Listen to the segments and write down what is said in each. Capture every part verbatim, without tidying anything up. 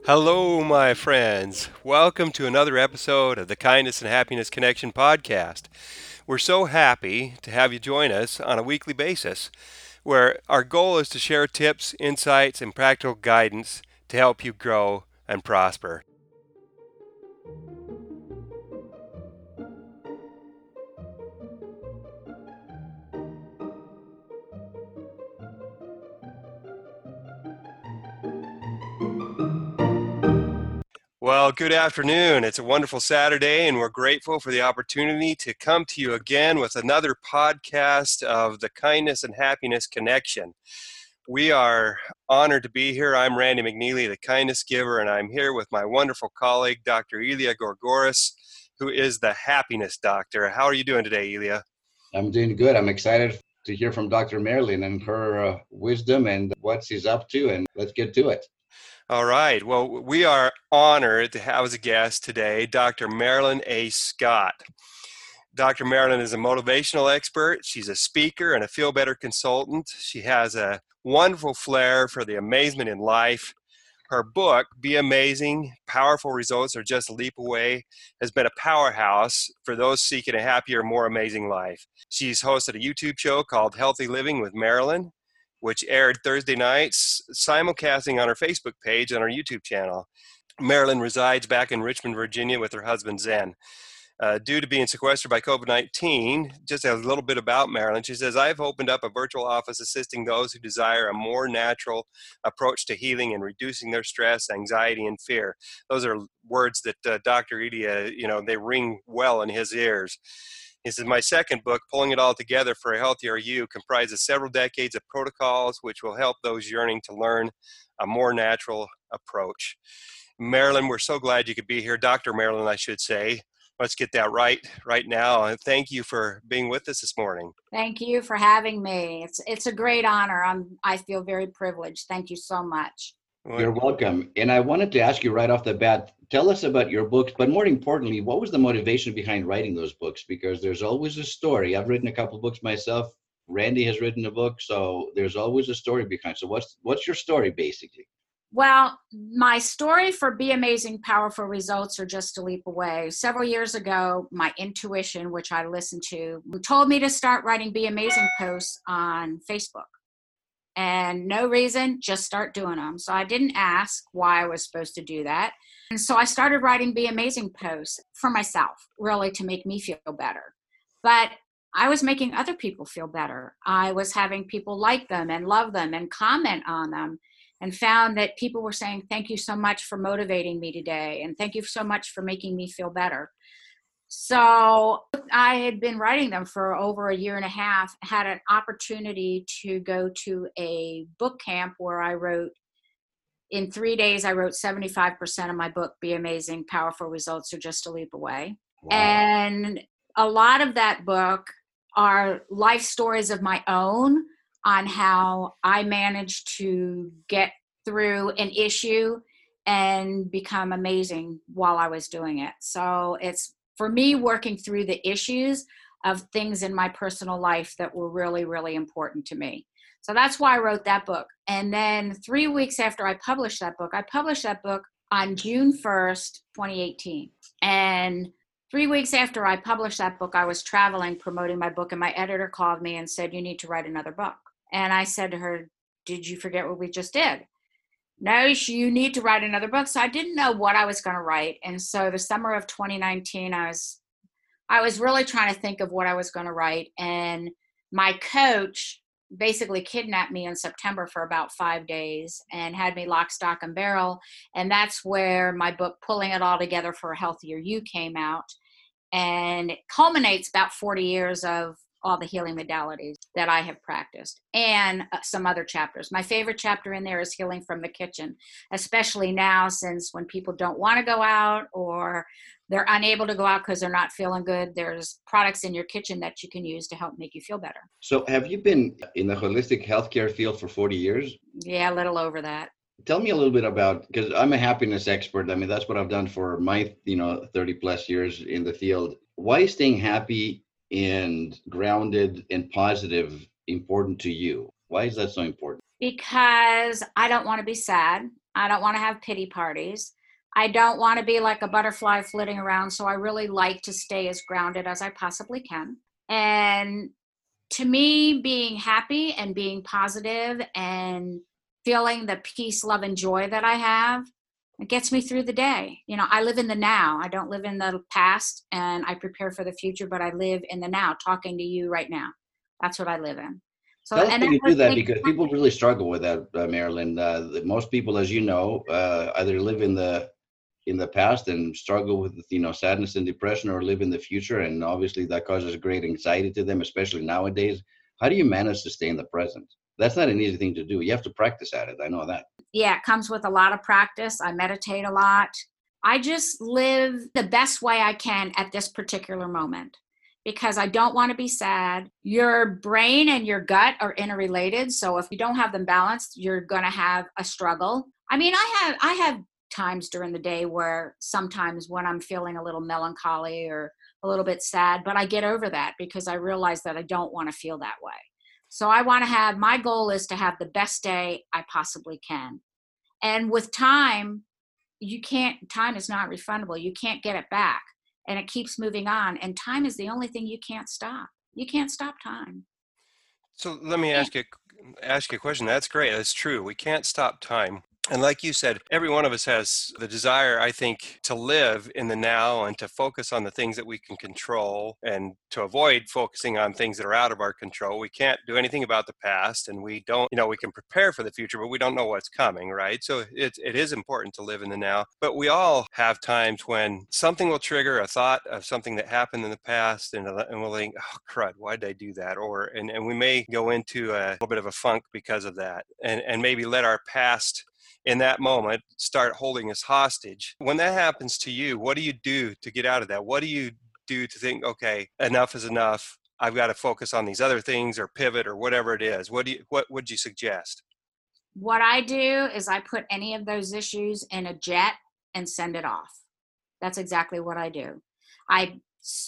Hello, my friends. Welcome to another episode of the Kindness and Happiness Connection podcast. We're so happy to have you join us on a weekly basis, where our goal is to share tips, insights, and practical guidance to help you grow and prosper. Well, good afternoon. It's a wonderful Saturday, and we're grateful for the opportunity to come to you again with another podcast of the Kindness and Happiness Connection. We are honored to be here. I'm Randy McNeely, the Kindness Giver, and I'm here with my wonderful colleague, Doctor Elia Gorgoris, who is the Happiness Doctor. How are you doing today, Elia? I'm doing good. I'm excited to hear from Doctor Marilyn and her uh, wisdom and what she's up to, and let's get to it. All right. Well, we are honored to have as a guest today Doctor Marilyn A. Scott. Doctor Marilyn is a motivational expert. She's a speaker and a feel better consultant. She has a wonderful flair for the amazement in life. Her book, Be Amazing, Powerful Results Are Just a Leap Away, has been a powerhouse for those seeking a happier, more amazing life. She's hosted a YouTube show called Healthy Living with Marilyn, which aired Thursday nights, simulcasting on her Facebook page and our YouTube channel. Marilyn resides back in Richmond, Virginia with her husband, Zen. Uh, due to being sequestered by COVID nineteen, just a little bit about Marilyn. She says, I've opened up a virtual office assisting those who desire a more natural approach to healing and reducing their stress, anxiety, and fear. Those are words that uh, Doctor Edia, you know, they ring well in his ears. He says, my second book, Pulling It All Together for a Healthier You, comprises several decades of protocols which will help those yearning to learn a more natural approach. Marilyn, we're so glad you could be here. Doctor Marilyn, I should say. Let's get that right right now. And thank you for being with us this morning. Thank you for having me. It's it's a great honor. I'm I feel very privileged. Thank you so much. You're welcome. And I wanted to ask you right off the bat, tell us about your books, but more importantly, what was the motivation behind writing those books? Because there's always a story. I've written a couple books myself. Randy has written a book, so there's always a story behind. So what's what's your story basically? Well, my story for Be Amazing, Powerful Results Are Just a Leap Away. Several years ago, my intuition, which I listened to, told me to start writing Be Amazing posts on Facebook. And no reason, just start doing them. So I didn't ask why I was supposed to do that. And so I started writing Be Amazing posts for myself, really to make me feel better. But I was making other people feel better. I was having people like them and love them and comment on them, and found that people were saying, thank you so much for motivating me today. And thank you so much for making me feel better. So I had been writing them for over a year and a half, had an opportunity to go to a book camp where I wrote, in three days, I wrote seventy-five percent of my book, Be Amazing, Powerful Results Are Just a Leap Away. Wow. And a lot of that book are life stories of my own on how I managed to get through an issue and become amazing while I was doing it. So it's, for me, working through the issues of things in my personal life that were really, really important to me. So that's why I wrote that book. And then three weeks after I published that book, I published that book on June first, twenty eighteen. And three weeks after I published that book, I was traveling, promoting my book, and my editor called me and said, you need to write another book. And I said to her, did you forget what we just did? No, you need to write another book. So I didn't know what I was going to write. And so the summer of twenty nineteen, I was, I was really trying to think of what I was going to write. And my coach basically kidnapped me in September for about five days and had me lock, stock, and barrel. And that's where my book, Pulling It All Together for a Healthier You, came out. And it culminates about forty years of all the healing modalities that I have practiced, and uh, some other chapters. My favorite chapter in there is Healing from the Kitchen, especially now, since when people don't want to go out or they're unable to go out because they're not feeling good, there's products in your kitchen that you can use to help make you feel better. So have you been in the holistic healthcare field for forty years? Yeah, a little over that. Tell me a little bit about, because I'm a happiness expert. I mean, that's what I've done for my, you know, thirty plus years in the field. Why is staying happy and grounded and positive important to you? Why is that so important? Because I don't want to be sad. I don't want to have pity parties. I don't want to be like a butterfly flitting around. So I really like to stay as grounded as I possibly can. And to me, being happy and being positive and feeling the peace, love, and joy that I have, it gets me through the day. You know, I live in the now. I don't live in the past, and I prepare for the future, but I live in the now, talking to you right now. That's what I live in. So, Tell us and how that you do that, makes- because people really struggle with that, uh, Marilyn. Uh, the- most people, as you know, uh, either live in the in the past and struggle with, you know, sadness and depression, or live in the future, and obviously that causes great anxiety to them, especially nowadays. How do you manage to stay in the present? That's not an easy thing to do. You have to practice at it. I know that. Yeah, it comes with a lot of practice. I meditate a lot. I just live the best way I can at this particular moment, because I don't want to be sad. Your brain and your gut are interrelated. So if you don't have them balanced, you're going to have a struggle. I mean, I have, I have times during the day where sometimes when I'm feeling a little melancholy or a little bit sad, but I get over that because I realize that I don't want to feel that way. So I want to have, my goal is to have the best day I possibly can. And with time, you can't, time is not refundable. You can't get it back, and it keeps moving on. And time is the only thing you can't stop. You can't stop time. So let me ask you ask you a question. That's great. That's true. We can't stop time. And like you said, every one of us has the desire, I think, to live in the now and to focus on the things that we can control and to avoid focusing on things that are out of our control. We can't do anything about the past, and we don't, you know, we can prepare for the future, but we don't know what's coming, right? So it, it is important to live in the now. But we all have times when something will trigger a thought of something that happened in the past, and, and we'll think, oh, crud, why did I do that? Or, and, and we may go into a little bit of a funk because of that, and, and maybe let our past in that moment start holding us hostage. When that happens to you, what do you do to get out of that? What do you do to think, okay, enough is enough, I've got to focus on these other things, or pivot, or whatever it is? What do you, what would you suggest? What I do is I put any of those issues in a jet and send it off. That's exactly what I do. I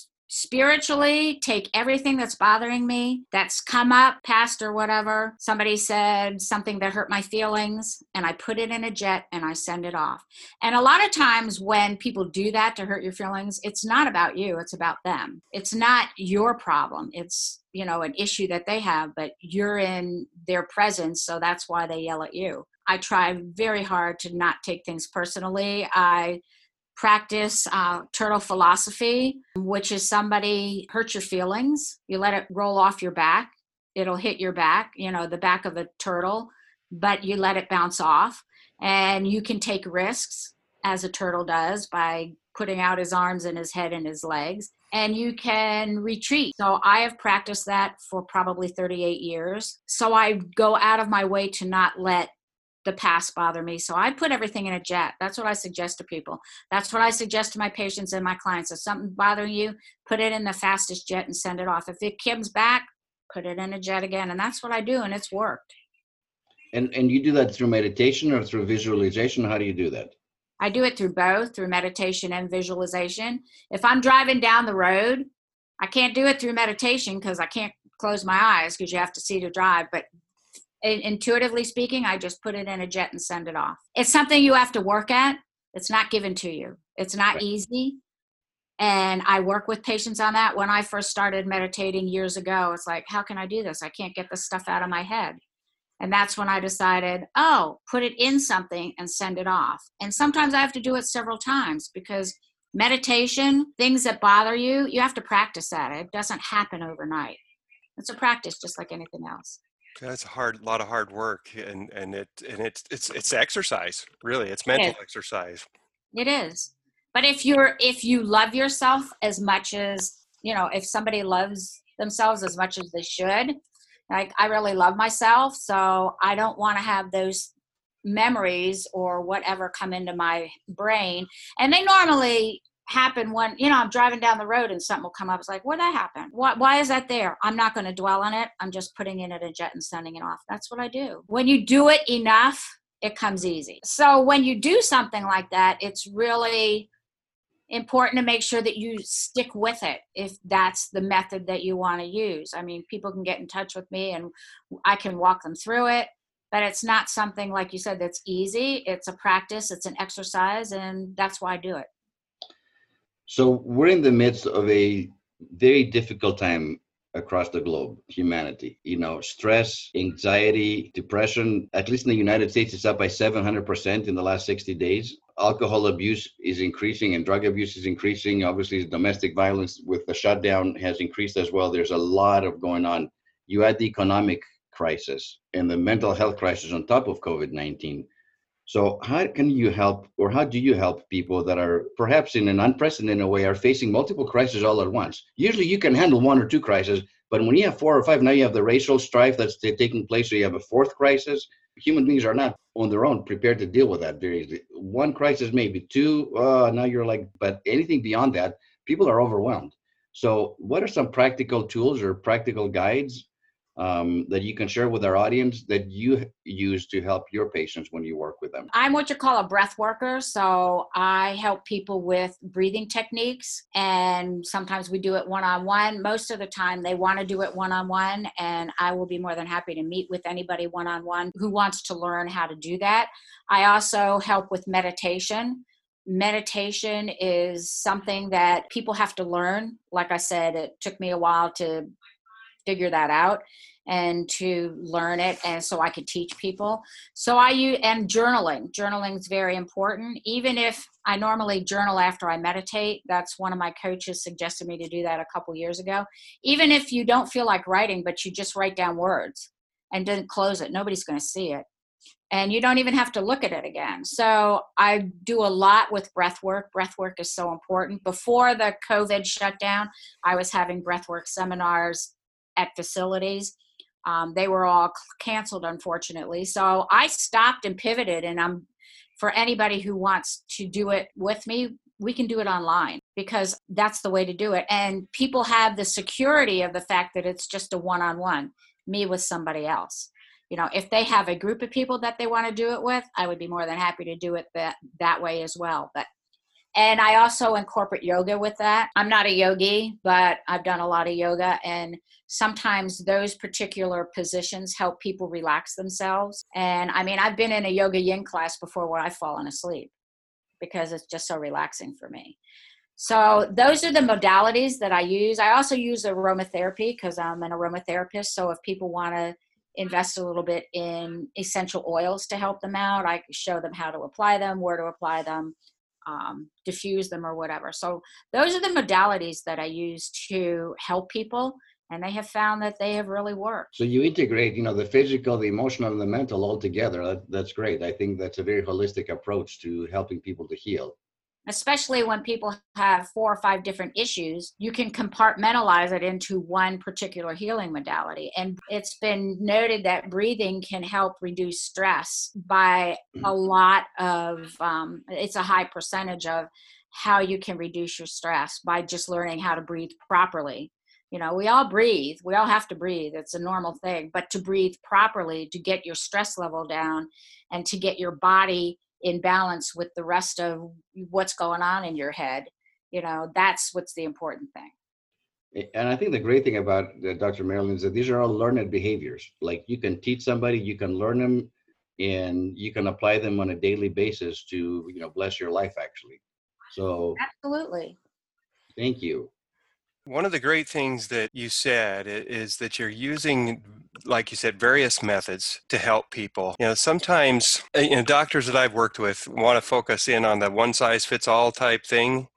spiritually take everything that's bothering me, that's come up, past or whatever. Somebody said something that hurt my feelings, and I put it in a jet and I send it off. And a lot of times when people do that to hurt your feelings, it's not about you, it's about them. It's not your problem. It's, you know, an issue that they have, but you're in their presence, so that's why they yell at you. I try very hard to not take things personally. I practice uh, turtle philosophy, which is somebody hurt your feelings, you let it roll off your back, it'll hit your back, you know, the back of a turtle, but you let it bounce off. And you can take risks, as a turtle does, by putting out his arms and his head and his legs, and you can retreat. So I have practiced that for probably thirty-eight years. So I go out of my way to not let the past bother me. So I put everything in a jet. That's what I suggest to people. That's what I suggest to my patients and my clients. If something's bothering you, put it in the fastest jet and send it off. If it comes back, put it in a jet again. And that's what I do, and it's worked. And and you do that through meditation or through visualization? How do you do that? I do it through both, through meditation and visualization. If I'm driving down the road, I can't do it through meditation because I can't close my eyes because you have to see to drive. But intuitively speaking, I just put it in a jet and send it off. It's something you have to work at. It's not given to you. It's not Right. easy. And I work with patients on that. When I first started meditating years ago, it's like, how can I do this? I can't get this stuff out of my head. And that's when I decided, oh, put it in something and send it off. And sometimes I have to do it several times because meditation, things that bother you, you have to practice at it. It doesn't happen overnight. It's a practice just like anything else. That's a hard, lot of hard work, and and it and it's it's it's exercise. Really, it's mental It exercise. It is. But if you're if you love yourself as much as, you know, if somebody loves themselves as much as they should, like I really love myself, so I don't want to have those memories or whatever come into my brain. And they normally happen when, you know, I'm driving down the road and something will come up. It's like, where'd that happen? Why, why is that there? I'm not going to dwell on it. I'm just putting it in a jet and sending it off. That's what I do. When you do it enough, it comes easy. So when you do something like that, it's really important to make sure that you stick with it if that's the method that you want to use. I mean, people can get in touch with me and I can walk them through it. but it's not something, like you said, that's easy. It's a practice, it's an exercise, and that's why I do it. So we're in the midst of a very difficult time across the globe, humanity. You know, stress, anxiety, depression, at least in the United States, it's up by seven hundred percent in the last sixty days. Alcohol abuse is increasing and drug abuse is increasing. Obviously, domestic violence with the shutdown has increased as well. There's a lot of going on. You add the economic crisis and the mental health crisis on top of COVID nineteen. So how can you help, or how do you help people that are perhaps in an unprecedented way are facing multiple crises all at once? Usually you can handle one or two crises, but when you have four or five, now you have the racial strife that's taking place, so you have a fourth crisis. Human beings are not on their own prepared to deal with that very easily. One crisis, maybe two, uh, now you're like, but anything beyond that, people are overwhelmed. So what are some practical tools or practical guides Um, that you can share with our audience that you use to help your patients when you work with them? I'm what you call a breath worker. So I help people with breathing techniques, and sometimes we do it one-on-one. Most of the time they want to do it one-on-one, and I will be more than happy to meet with anybody one-on-one who wants to learn how to do that. I also help with meditation. Meditation is something that people have to learn. Like I said, it took me a while to figure that out and to learn it, and so I could teach people. So I use, and journaling. Journaling is very important. Even if I normally journal after I meditate, that's one of my coaches suggested me to do that a couple years ago. Even if you don't feel like writing, but you just write down words and then close it, nobody's going to see it. And you don't even have to look at it again. So I do a lot with breath work. Breath work is so important. Before the COVID shutdown, I was having breath work seminars at facilities. Um, they were all canceled, unfortunately. So I stopped and pivoted, and I'm, for anybody who wants to do it with me, we can do it online, because that's the way to do it. And people have the security of the fact that it's just a one-on-one, me with somebody else. You know, if they have a group of people that they want to do it with, I would be more than happy to do it that, that way as well. But And I also incorporate yoga with that. I'm not a yogi, but I've done a lot of yoga, and sometimes those particular positions help people relax themselves. And I mean, I've been in a yoga yin class before where I've fallen asleep because it's just so relaxing for me. So those are the modalities that I use. I also use aromatherapy because I'm an aromatherapist. So if people want to invest a little bit in essential oils to help them out, I show them how to apply them, where to apply them, um, diffuse them, or whatever. So those are the modalities that I use to help people, and they have found that they have really worked. So you integrate, you know, the physical, the emotional, and the mental all together. That, that's great. I think that's a very holistic approach to helping people to heal. Especially when people have four or five different issues, you can compartmentalize it into one particular healing modality. And it's been noted that breathing can help reduce stress by a lot of, um, it's a high percentage of how you can reduce your stress by just learning how to breathe properly. You know, we all breathe. We all have to breathe. It's a normal thing. But to breathe properly, to get your stress level down and to get your body in balance with the rest of what's going on in your head, you know, that's what's the important thing. And I think the great thing about uh, Doctor Marilyn is that these are all learned behaviors. Like, you can teach somebody, you can learn them, and you can apply them on a daily basis to, you know, bless your life, actually. So absolutely. Thank you. One of the great things that you said is that you're using, like you said, various methods to help people. You know, sometimes, you know, doctors that I've worked with want to focus in on the one size fits all type thing.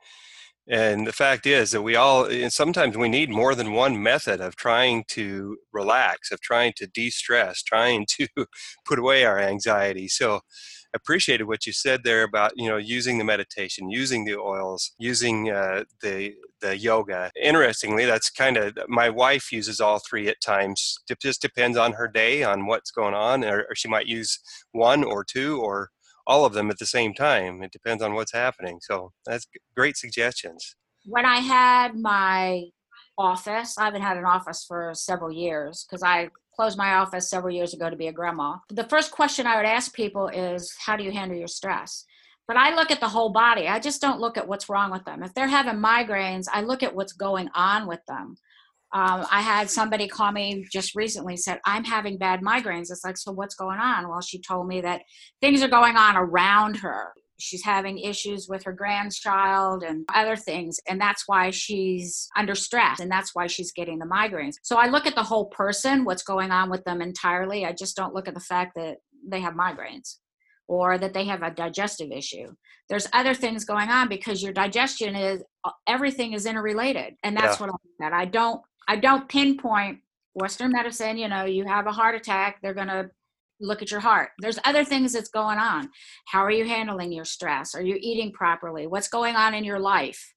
And the fact is that we all, sometimes we need more than one method of trying to relax, of trying to de-stress, trying to put away our anxiety. So I appreciated what you said there about, you know, using the meditation, using the oils, using uh, the the yoga. Interestingly, that's kind of, my wife uses all three at times. It just depends on her day, on what's going on, or, or she might use one or two or all of them at the same time. It depends on what's happening. So that's great suggestions. When I had my office, I haven't had an office for several years because I closed my office several years ago to be a grandma. The first question I would ask people is, how do you handle your stress? But I look at the whole body. I just don't look at what's wrong with them. If they're having migraines, I look at what's going on with them. Um, I had somebody call me just recently, said, I'm having bad migraines. It's like, so what's going on? Well, she told me that things are going on around her. She's having issues with her grandchild and other things. And that's why she's under stress. And that's why she's getting the migraines. So I look at the whole person, what's going on with them entirely. I just don't look at the fact that they have migraines or that they have a digestive issue. There's other things going on because your digestion is, everything is interrelated. And that's Yeah. what I'm at. I don't, I don't pinpoint Western medicine, you know, you have a heart attack, they're going to look at your heart. There's other things that's going on. How are you handling your stress? Are you eating properly? What's going on in your life?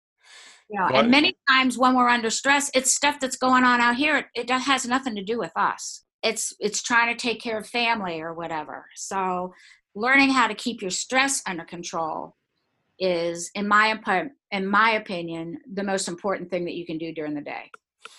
You know, Well, and many times when we're under stress, it's stuff that's going on out here. It, it has nothing to do with us. It's, it's trying to take care of family or whatever. So learning how to keep your stress under control is, in my, in my opinion, the most important thing that you can do during the day.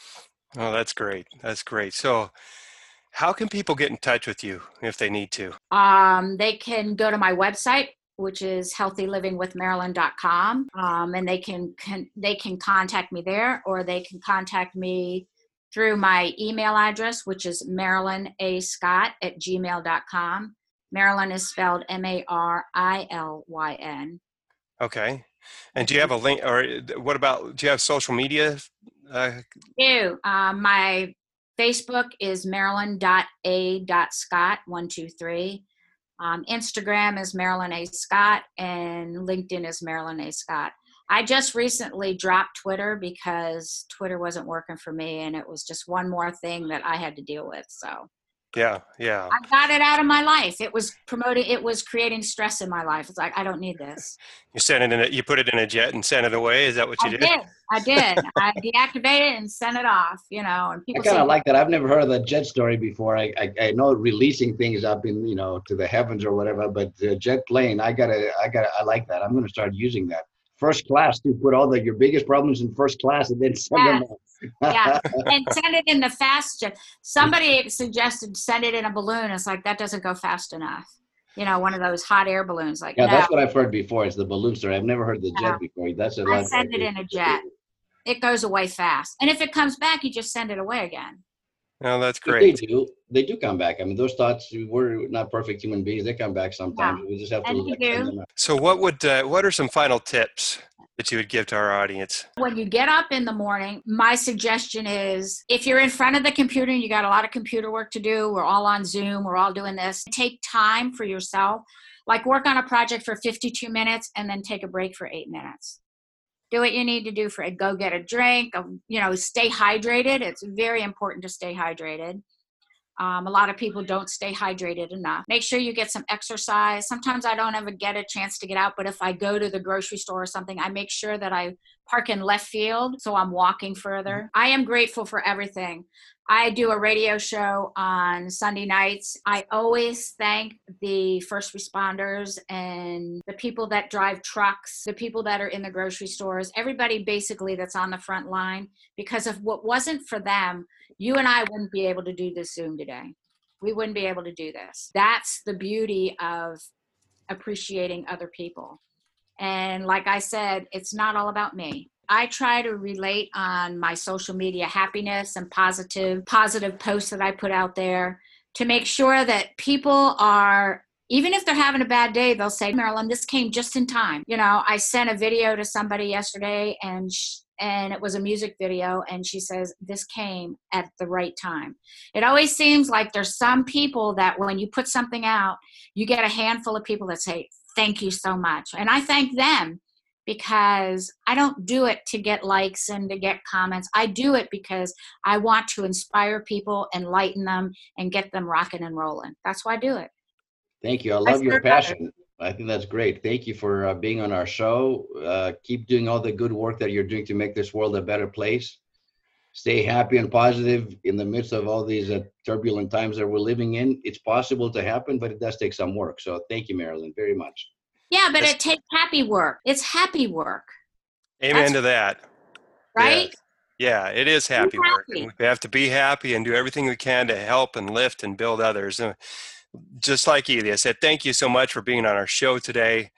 Oh, that's great. That's great. So how can people get in touch with you if they need to? Um, they can go to my website, which is healthy living with marilyn dot com. Um, and they can, can, they can contact me there, or they can contact me through my email address, which is marilyn a scott at gmail dot com. Marilyn is spelled M A R I L Y N. Okay. And do you have a link, or what about, do you have social media? Uh, I do. Um, my Facebook is marilyn dot a dot scott one two three. Um, Instagram is Marilyn A. Scott, and LinkedIn is Marilyn A. Scott. I just recently dropped Twitter because Twitter wasn't working for me, and it was just one more thing that I had to deal with. So yeah, yeah. I got it out of my life. It was promoting, it was creating stress in my life. It's like, I don't need this. You sent it in a, you put it in a jet and sent it away. Is that what you I did? did. I did. I deactivated it and sent it off, you know, and I people kind say, of like that. I've never heard of that jet story before. I, I I know releasing things up in, you know, to the heavens or whatever, but the jet plane, I gotta I gotta I like that. I'm gonna start using that. First class, to put all the your biggest problems in first class and then send yeah, them off. yeah, and send it in the fast jet. Somebody suggested send it in a balloon. It's like, that doesn't go fast enough. You know, one of those hot air balloons. Like, Yeah, no, that's what I've heard before. It's the balloon story. I've never heard the no. jet before. That's a I lot. send it in a jet. It goes away fast. And if it comes back, you just send it away again. Oh, that's They great. do. They do come back. I mean, those thoughts, we're not perfect human beings. They come back sometimes. Yeah. We just have to And like, they send do. them out. So what would, uh, what are some final tips that you would give to our audience? When you get up in the morning, my suggestion is, if you're in front of the computer and you got a lot of computer work to do, we're all on Zoom, we're all doing this, take time for yourself. Like, work on a project for fifty-two minutes and then take a break for eight minutes. Do what you need to do for it. Go get a drink, you know, stay hydrated. It's very important to stay hydrated. Um, a lot of people don't stay hydrated enough. Make sure you get some exercise. Sometimes I don't ever get a chance to get out, but if I go to the grocery store or something, I make sure that I park in left field so I'm walking further. I am grateful for everything. I do a radio show on Sunday nights. I always thank the first responders and the people that drive trucks, the people that are in the grocery stores, everybody basically that's on the front line, because if what wasn't for them, you and I wouldn't be able to do this Zoom today. We wouldn't be able to do this. That's the beauty of appreciating other people. And like I said, it's not all about me. I try to relate on my social media happiness and positive, positive posts that I put out there to make sure that people are, even if they're having a bad day, they'll say, Marilyn, this came just in time. You know, I sent a video to somebody yesterday, and sh- and it was a music video, and she says, this came at the right time. It always seems like there's some people that when you put something out, you get a handful of people that say, thank you so much. And I thank them, because I don't do it to get likes and to get comments. I do it because I want to inspire people, enlighten them, and get them rocking and rolling. That's why I do it. Thank you. I love your passion. I think that's great. Thank you for uh, being on our show. Uh, keep doing all the good work that you're doing to make this world a better place. Stay happy and positive in the midst of all these uh, turbulent times that we're living in. It's possible to happen, but it does take some work. So thank you, Marilyn, very much. Yeah, but it takes happy work. It's happy work. Amen That's, to that. right? Yeah. yeah, it is happy, happy work. And we have to be happy and do everything we can to help and lift and build others. And just like Elia said, thank you so much for being on our show today.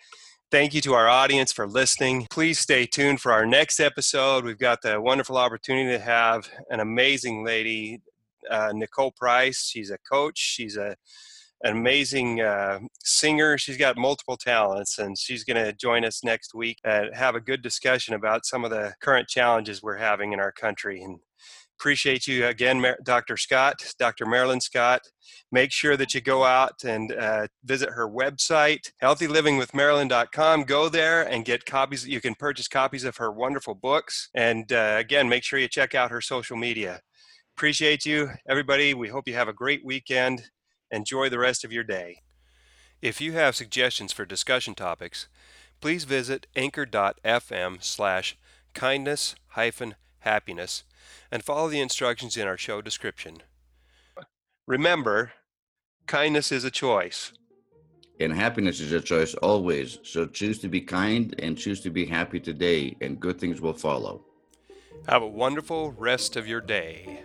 Thank you to our audience for listening. Please stay tuned for our next episode. We've got the wonderful opportunity to have an amazing lady, uh, Nicole Price. She's a coach. She's a an amazing uh, singer. She's got multiple talents, and she's going to join us next week and have a good discussion about some of the current challenges we're having in our country. And appreciate you again, Doctor Scott, Doctor Marilyn Scott. Make sure that you go out and uh, visit her website, healthy living with marilyn dot com. Go there and get copies. You can purchase copies of her wonderful books. And uh, again, make sure you check out her social media. Appreciate you, everybody. We hope you have a great weekend. Enjoy the rest of your day. If you have suggestions for discussion topics, please visit anchor.fm slash kindness hyphen happiness and follow the instructions in our show description. Remember, kindness is a choice. And happiness is a choice always. So choose to be kind and choose to be happy today, and good things will follow. Have a wonderful rest of your day.